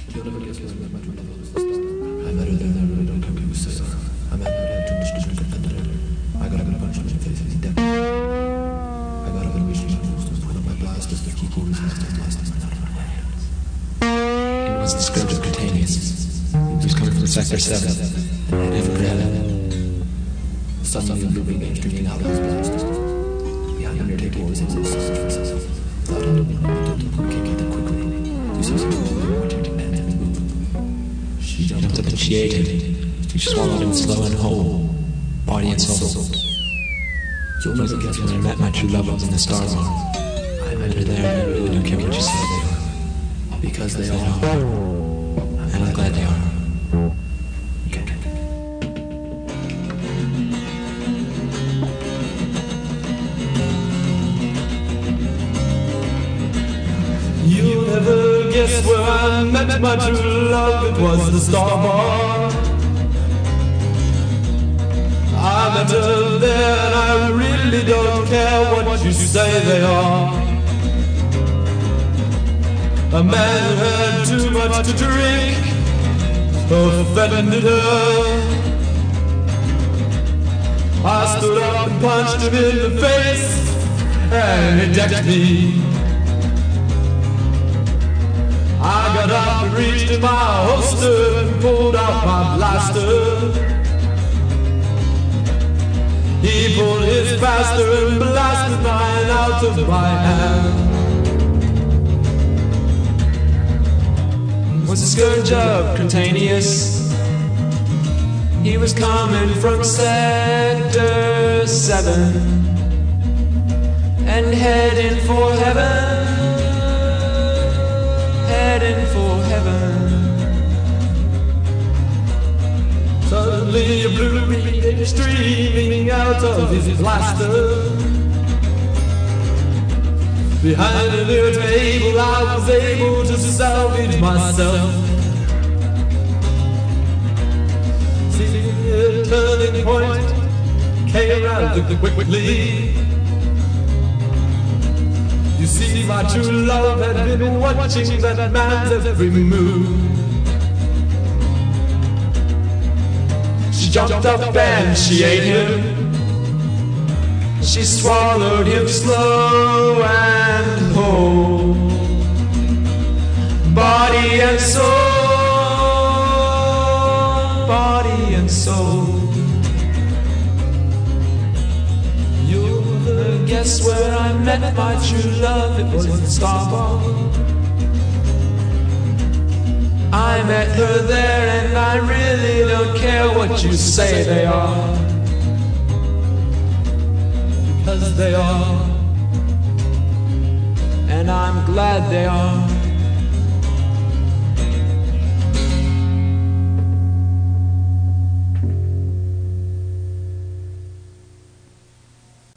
You'll never guess where I met my true love was the star. I met her there and I really don't care what you say. I met her there, too much to drink and under. I got a good bunch of your faces in debt. I got a good reason to put up my blasters to keep all these blasters out of my hands. It was the scourge of Catanius. He was coming from Sector 7 and headed for heaven. Suddenly, a looping game streaming out of his blasters. Behind Undertaker was his son. Without him, he can't get them quickly. You see something protecting man and move. She jumped up and she ate him. She swallowed him slow and whole, body and soul. You'll never guess when I met my true love in the Star Bar. I met her there and I really don't care what you say they are. Because they are. And I'm glad they are. You'll never guess where I met my true love. It was the Star Bar. I met her there and I really don't care what you say they are. A man who had too much to drink offended her. I stood up and punched him in the face and he decked me. I got up and reached in my holster and pulled out my blaster. He pulled his faster and blasted mine out of my hand. Was the scourge of Catanius. He was coming from Sector 7 and heading for heaven. Heading for heaven. Suddenly a blue beam came streaming out of his blaster. Behind a near table I was able to salvage myself. See a turning point came around quickly. You see, my true love had been watching that man's every move. She jumped up and she ate him. She swallowed him slow and whole, body and soul, body and soul. Guess where I met my true love, it was the Star Bar. I met her there and I really don't care what you say they are. Because they are. And I'm glad they are.